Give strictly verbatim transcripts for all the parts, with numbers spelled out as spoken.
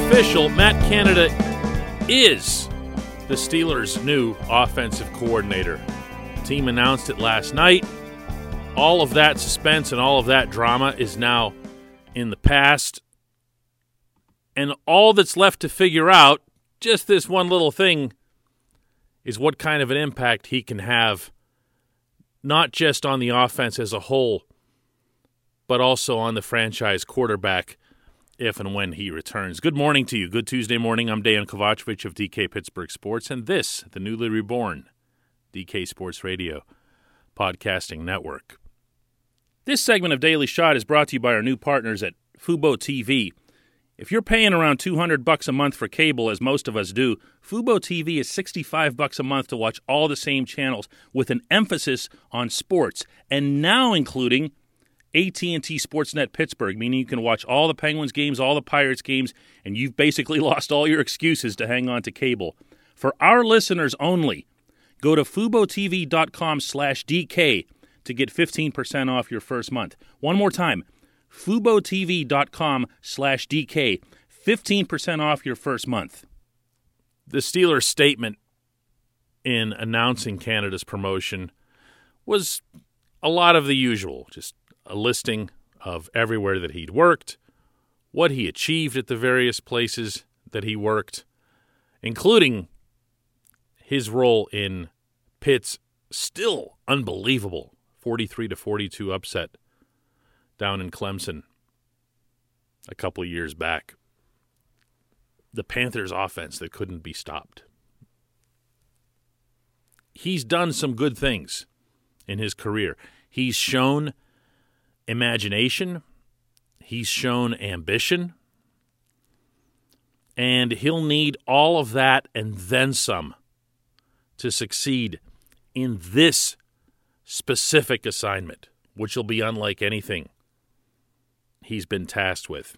official. Matt Canada is the Steelers' new offensive coordinator. The team announced it last night. All of that suspense and all of that drama is now in the past. And all that's left to figure out, just this one little thing, is what kind of an impact he can have, not just on the offense as a whole, but also on the franchise quarterback if and when he returns. Good morning to you. Good Tuesday morning. I'm Dejan Kovacevic of D K Pittsburgh Sports, and this, the newly reborn D K Sports Radio Podcasting Network. This segment of Daily Shot is brought to you by our new partners at Fubo T V. If you're paying around two hundred bucks a month for cable, as most of us do, Fubo T V is sixty-five bucks a month to watch all the same channels with an emphasis on sports, and now including A T and T Sportsnet Pittsburgh, meaning you can watch all the Penguins games, all the Pirates games, and you've basically lost all your excuses to hang on to cable. For our listeners only, go to FuboTV.com slash DK to get fifteen percent off your first month. One more time, FuboTV.com slash DK, fifteen percent off your first month. The Steelers' statement in announcing Canada's promotion was a lot of the usual, just a listing of everywhere that he'd worked, what he achieved at the various places that he worked, including his role in Pitt's still unbelievable forty-three to forty-two upset down in Clemson a couple of years back. The Panthers' offense that couldn't be stopped. He's done some good things in his career. He's shown imagination, he's shown ambition, and he'll need all of that and then some to succeed in this specific assignment, which will be unlike anything he's been tasked with.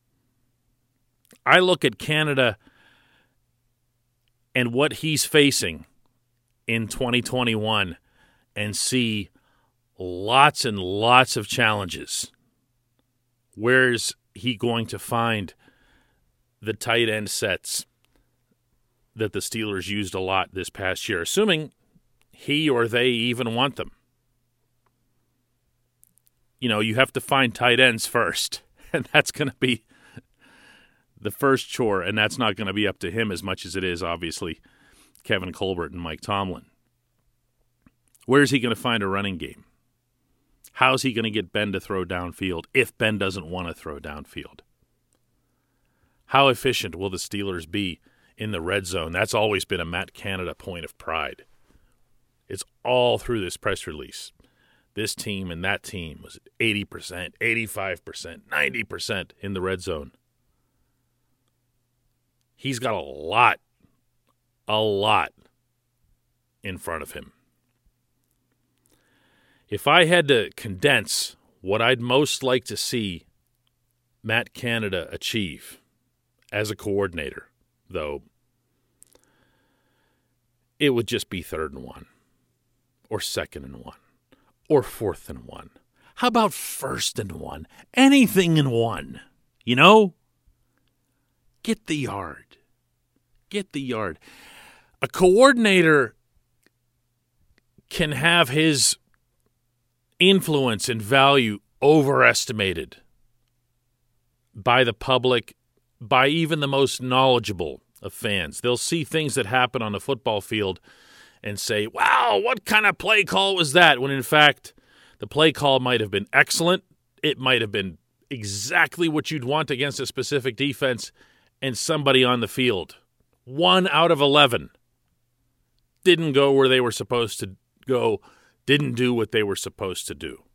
I look at Canada and what he's facing in twenty twenty-one and see lots and lots of challenges. Where's he going to find the tight end sets that the Steelers used a lot this past year, assuming he or they even want them? You know, you have to find tight ends first, and that's going to be the first chore, and that's not going to be up to him as much as it is, obviously, Kevin Colbert and Mike Tomlin. Where's he going to find a running game? How's he going to get Ben to throw downfield if Ben doesn't want to throw downfield? How efficient will the Steelers be in the red zone? That's always been a Matt Canada point of pride. It's all through this press release. This team and that team was eighty percent, eighty-five percent, ninety percent in the red zone. He's got a lot, a lot in front of him. If I had to condense what I'd most like to see Matt Canada achieve as a coordinator, though, it would just be third and one, or second and one, or fourth and one. How about first and one? Anything in one, you know? Get the yard. Get the yard. A coordinator can have his influence and value overestimated by the public, by even the most knowledgeable of fans. They'll see things that happen on the football field and say, wow, what kind of play call was that? When in fact, the play call might have been excellent. It might have been exactly what you'd want against a specific defense, and somebody on the field, one out of eleven, didn't go where they were supposed to go, didn't do what they were supposed to do.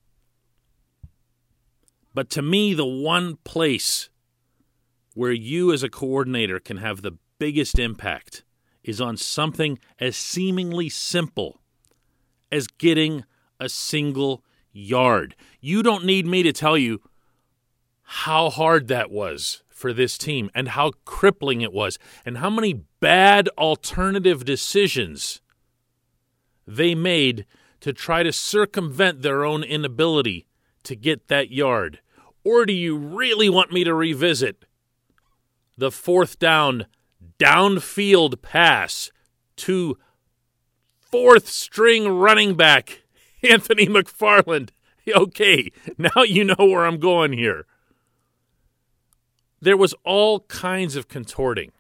But to me, the one place where you as a coordinator can have the biggest impact is on something as seemingly simple as getting a single yard. You don't need me to tell you how hard that was for this team and how crippling it was and how many bad alternative decisions they made to try to circumvent their own inability to get that yard? Or do you really want me to revisit the fourth down downfield pass to fourth string running back Anthony McFarland. Okay, now you know where I'm going here. There was all kinds of contorting.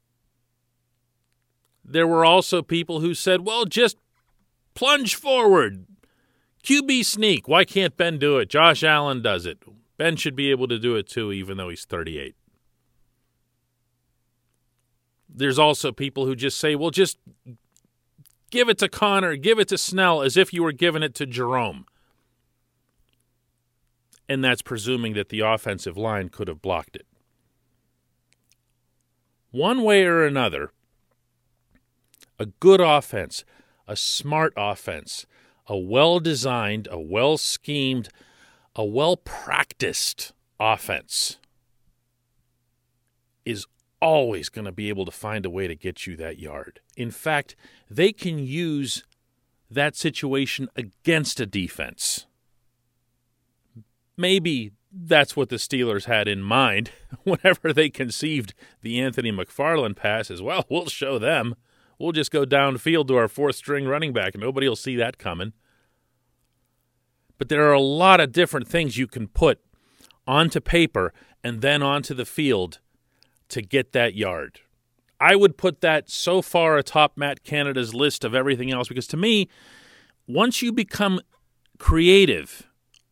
There were also people who said, well, just plunge forward. Q B sneak. Why can't Ben do it? Josh Allen does it. Ben should be able to do it too, even though he's thirty-eight. There's also people who just say, well, just give it to Connor, give it to Snell, as if you were giving it to Jerome. And that's presuming that the offensive line could have blocked it. One way or another, a good offense, a smart offense, a well-designed, a well-schemed, a well-practiced offense is always going to be able to find a way to get you that yard. In fact, they can use that situation against a defense. Maybe that's what the Steelers had in mind whenever they conceived the Anthony McFarland pass as well. We'll show them. We'll just go downfield to our fourth-string running back, and nobody will see that coming. But there are a lot of different things you can put onto paper and then onto the field to get that yard. I would put that so far atop Matt Canada's list of everything else because to me, once you become creative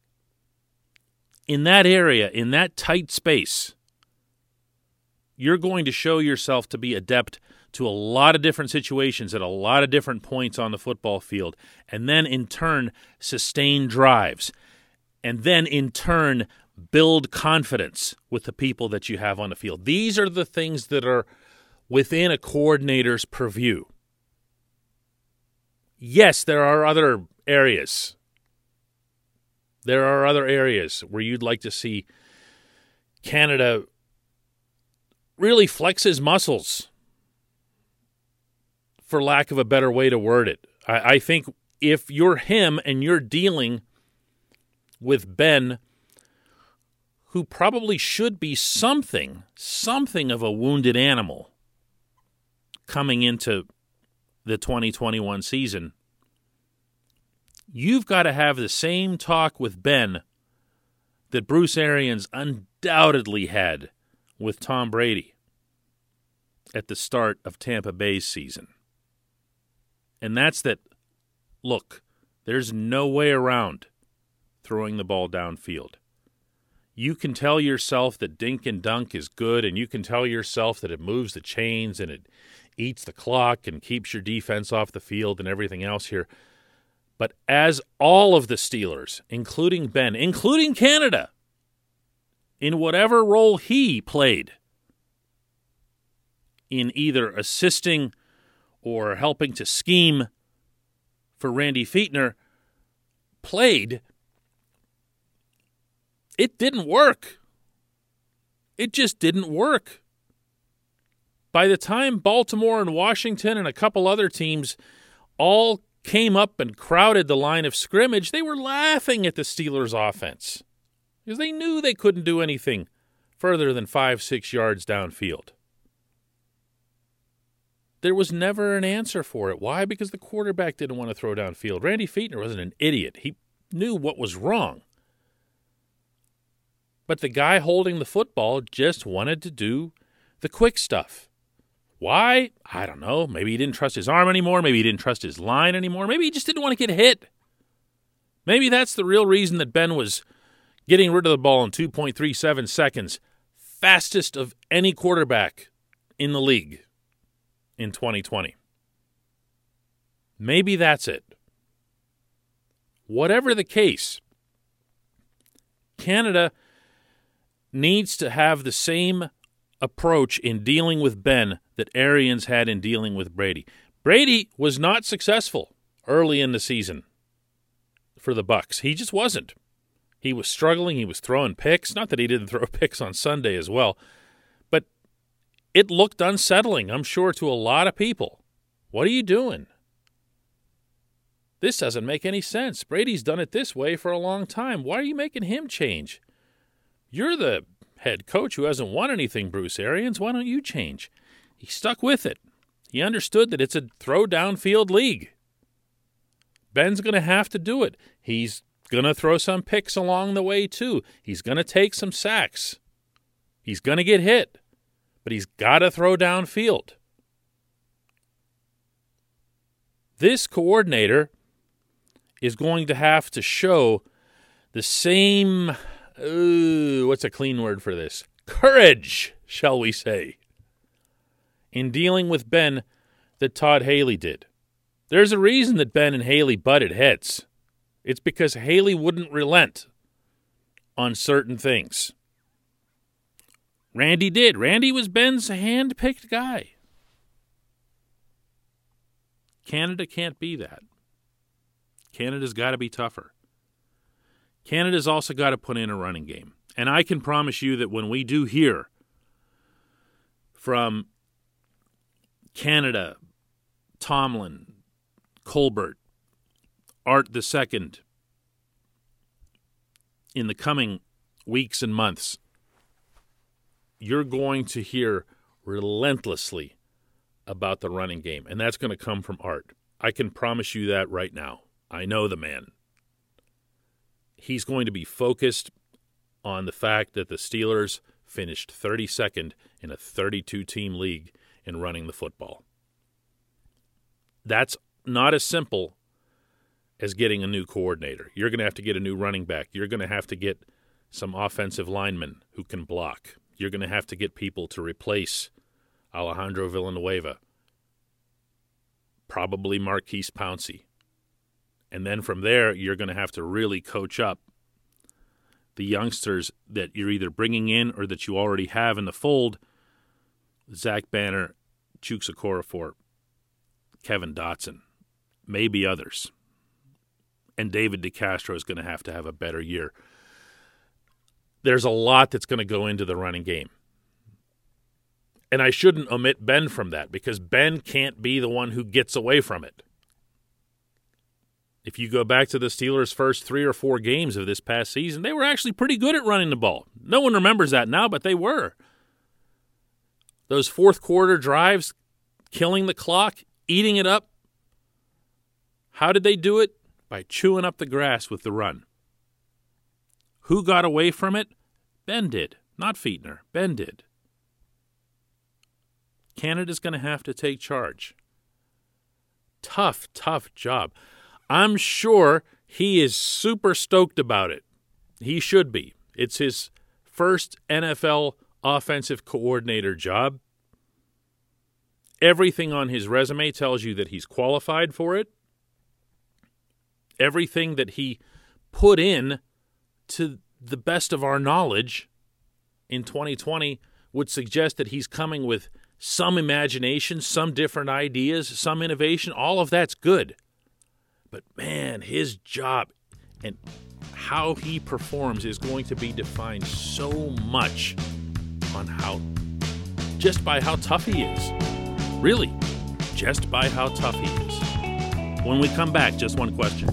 in that area, in that tight space, you're going to show yourself to be adept to a lot of different situations at a lot of different points on the football field, and then in turn sustain drives, and then in turn build confidence with the people that you have on the field. These are the things that are within a coordinator's purview. Yes, there are other areas. There are other areas where you'd like to see Canada really flex his muscles, for lack of a better way to word it. I, I think if you're him and you're dealing with Ben, who probably should be something, something of a wounded animal coming into the twenty twenty-one season, you've got to have the same talk with Ben that Bruce Arians undoubtedly had with Tom Brady at the start of Tampa Bay's season. And that's that, look, there's no way around throwing the ball downfield. You can tell yourself that dink and dunk is good, and you can tell yourself that it moves the chains and it eats the clock and keeps your defense off the field and everything else here. But as all of the Steelers, including Ben, including Canada, in whatever role he played in either assisting or helping to scheme for Randy Fichtner, played, it didn't work. It just didn't work. By the time Baltimore and Washington and a couple other teams all came up and crowded the line of scrimmage, they were laughing at the Steelers' offense because they knew they couldn't do anything further than five, six yards downfield. There was never an answer for it. Why? Because the quarterback didn't want to throw downfield. Randy Fichtner wasn't an idiot. He knew what was wrong. But the guy holding the football just wanted to do the quick stuff. Why? I don't know. Maybe he didn't trust his arm anymore. Maybe he didn't trust his line anymore. Maybe he just didn't want to get hit. Maybe that's the real reason that Ben was getting rid of the ball in two point three seven seconds. Fastest of any quarterback in the league in twenty twenty. Maybe that's it. Whatever the case, Canada needs to have the same approach in dealing with Ben that Arians had in dealing with Brady. Brady was not successful early in the season for the Bucs. He just wasn't. He was struggling. He was throwing picks. Not that he didn't throw picks on Sunday as well, but it looked unsettling, I'm sure, to a lot of people. What are you doing? This doesn't make any sense. Brady's done it this way for a long time. Why are you making him change? You're the head coach who hasn't won anything, Bruce Arians. Why don't you change? He stuck with it. He understood that it's a throw downfield league. Ben's going to have to do it. He's going to throw some picks along the way, too. He's going to take some sacks. He's going to get hit, but he's got to throw downfield. This coordinator is going to have to show the same, uh, what's a clean word for this? Courage, shall we say, in dealing with Ben that Todd Haley did. There's a reason that Ben and Haley butted heads. It's because Haley wouldn't relent on certain things. Randy did. Randy was Ben's hand-picked guy. Canada can't be that. Canada's got to be tougher. Canada's also got to put in a running game. And I can promise you that when we do hear from Canada, Tomlin, Colbert, Art the Second, in the coming weeks and months, you're going to hear relentlessly about the running game, and that's going to come from Art. I can promise you that right now. I know the man. He's going to be focused on the fact that the Steelers finished thirty-second in a thirty-two team league in running the football. That's not as simple as getting a new coordinator. You're going to have to get a new running back. You're going to have to get some offensive linemen who can block. You're going to have to get people to replace Alejandro Villanueva, probably Marquise Pouncey. And then from there, you're going to have to really coach up the youngsters that you're either bringing in or that you already have in the fold. Zach Banner, Chuks Okorafor, Kevin Dotson, maybe others. And David DeCastro is going to have to have a better year. There's a lot that's going to go into the running game. And I shouldn't omit Ben from that because Ben can't be the one who gets away from it. If you go back to the Steelers' first three or four games of this past season, they were actually pretty good at running the ball. No one remembers that now, but they were. Those fourth quarter drives, killing the clock, eating it up. How did they do it? By chewing up the grass with the run. Who got away from it? Ben did, not Fichtner. Ben did. Canada's going to have to take charge. Tough, tough job. I'm sure he is super stoked about it. He should be. It's his first N F L offensive coordinator job. Everything on his resume tells you that he's qualified for it. Everything that he put in, to the best of our knowledge, in twenty twenty would suggest that he's coming with some imagination, some different ideas, some innovation. All of that's good. But, man, his job and how he performs is going to be defined so much on how, just by how tough he is. Really, just by how tough he is. When we come back, just one question.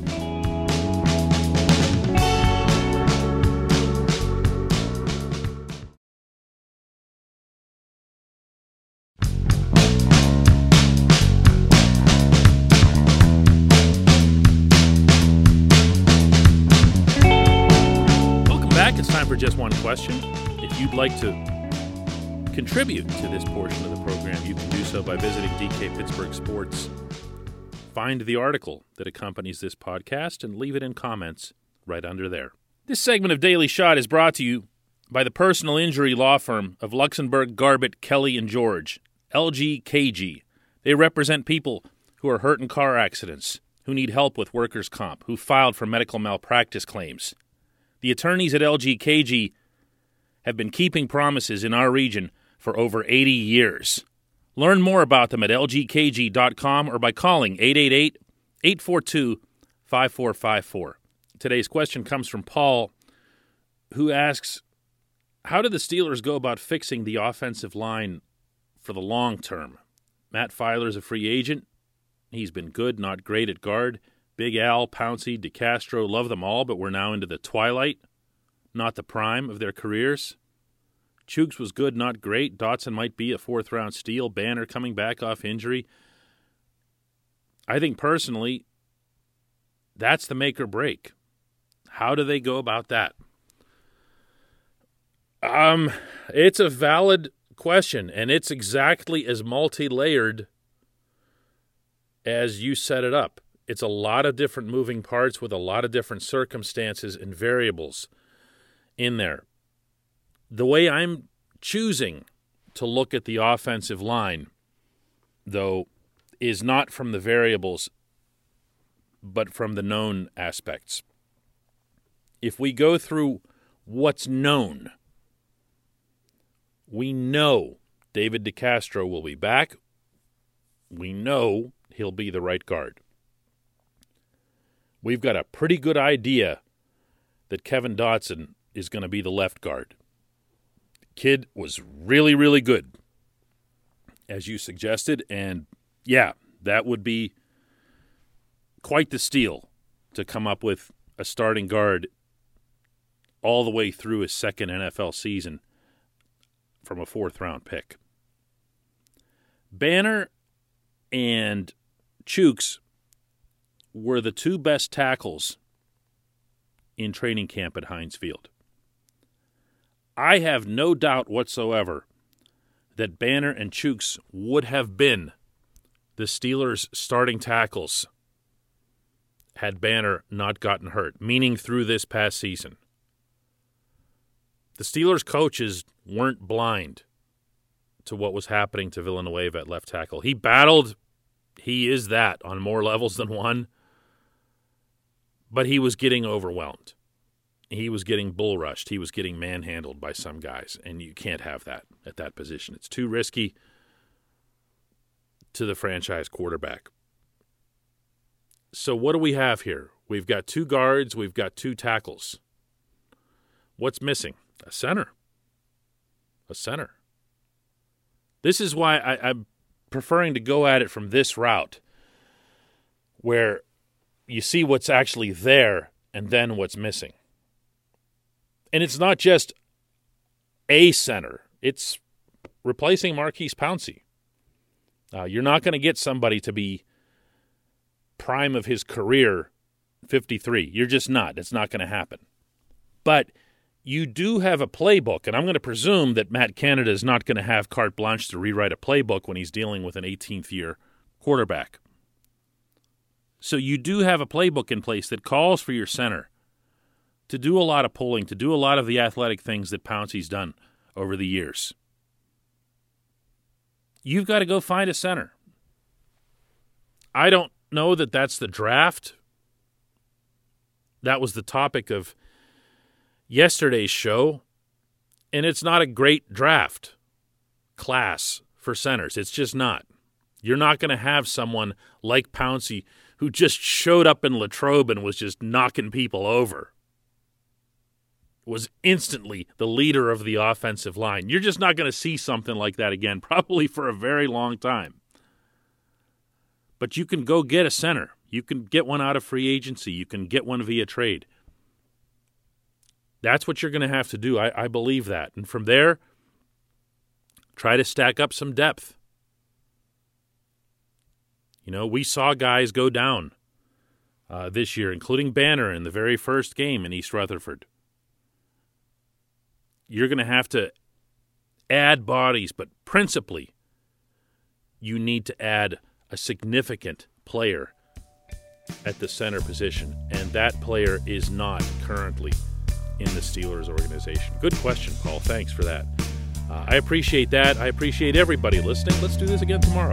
For just one question. If you'd like to contribute to this portion of the program, you can do so by visiting D K Pittsburgh Sports. Find the article that accompanies this podcast and leave it in comments right under there. This segment of Daily Shot is brought to you by the personal injury law firm of Luxembourg, Garbett, Kelly, and George, L G K G. They represent people who are hurt in car accidents, who need help with workers' comp, who filed for medical malpractice claims. The attorneys at L G K G have been keeping promises in our region for over eighty years. Learn more about them at L G K G dot com or by calling eight eight eight, eight four two, five four five four. Today's question comes from Paul, who asks, how did the Steelers go about fixing the offensive line for the long term? Matt Filer's a free agent. He's been good, not great at guard. Big Al, Pouncey, DeCastro, love them all, but we're now into the twilight, not the prime of their careers. Chooks was good, not great. Dotson might be a fourth-round steal. Banner coming back off injury. I think personally, that's the make or break. How do they go about that? Um, it's a valid question, and it's exactly as multi-layered as you set it up. It's a lot of different moving parts with a lot of different circumstances and variables in there. The way I'm choosing to look at the offensive line, though, is not from the variables, but from the known aspects. If we go through what's known, we know David DeCastro will be back. We know he'll be the right guard. We've got a pretty good idea that Kevin Dotson is going to be the left guard. Kid was really, really good, as you suggested, and yeah, that would be quite the steal to come up with a starting guard all the way through his second N F L season from a fourth-round pick. Banner and Chooks were the two best tackles in training camp at Heinz Field. I have no doubt whatsoever that Banner and Chooks would have been the Steelers' starting tackles had Banner not gotten hurt, meaning through this past season. The Steelers' coaches weren't blind to what was happening to Villanueva at left tackle. He battled. He is that on more levels than one. But he was getting overwhelmed. He was getting bull rushed. He was getting manhandled by some guys, and you can't have that at that position. It's too risky to the franchise quarterback. So what do we have here? We've got two guards. We've got two tackles. What's missing? A center. A center. This is why I, I'm preferring to go at it from this route, where you see what's actually there and then what's missing. And it's not just a center. It's replacing Maurkice Pouncey. Uh, you're not going to get somebody to be prime of his career fifty-three. You're just not. It's not going to happen. But you do have a playbook, and I'm going to presume that Matt Canada is not going to have carte blanche to rewrite a playbook when he's dealing with an eighteenth-year quarterback. So you do have a playbook in place that calls for your center to do a lot of pulling, to do a lot of the athletic things that Pouncey's done over the years. You've got to go find a center. I don't know that that's the draft. That was the topic of yesterday's show, and it's not a great draft class for centers. It's just not. You're not going to have someone like Pouncey who just showed up in Latrobe and was just knocking people over. Was instantly the leader of the offensive line. You're just not going to see something like that again, probably for a very long time. But you can go get a center. You can get one out of free agency. You can get one via trade. That's what you're going to have to do. I, I believe that. And from there, try to stack up some depth. You know, we saw guys go down uh, this year, including Banner in the very first game in East Rutherford. You're going to have to add bodies, but principally, you need to add a significant player at the center position, and that player is not currently in the Steelers organization. Good question, Paul. Thanks for that. Uh, I appreciate that. I appreciate everybody listening. Let's do this again tomorrow.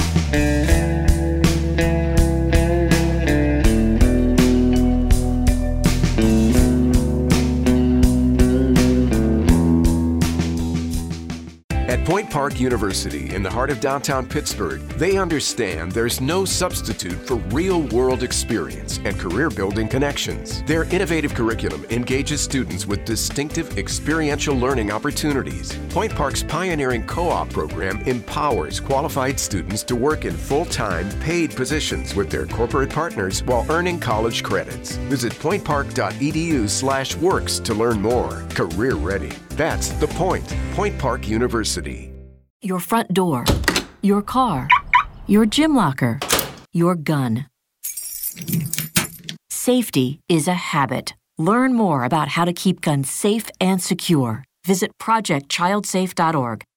At Point Park University, in the heart of downtown Pittsburgh, they understand there's no substitute for real-world experience and career-building connections. Their innovative curriculum engages students with distinctive experiential learning opportunities. Point Park's pioneering co-op program empowers qualified students to work in full-time, paid positions with their corporate partners while earning college credits. Visit pointpark.edu slash works to learn more. Career ready. That's the point. Point Park University. Your front door, your car, your gym locker, your gun. Safety is a habit. Learn more about how to keep guns safe and secure. Visit project child safe dot org.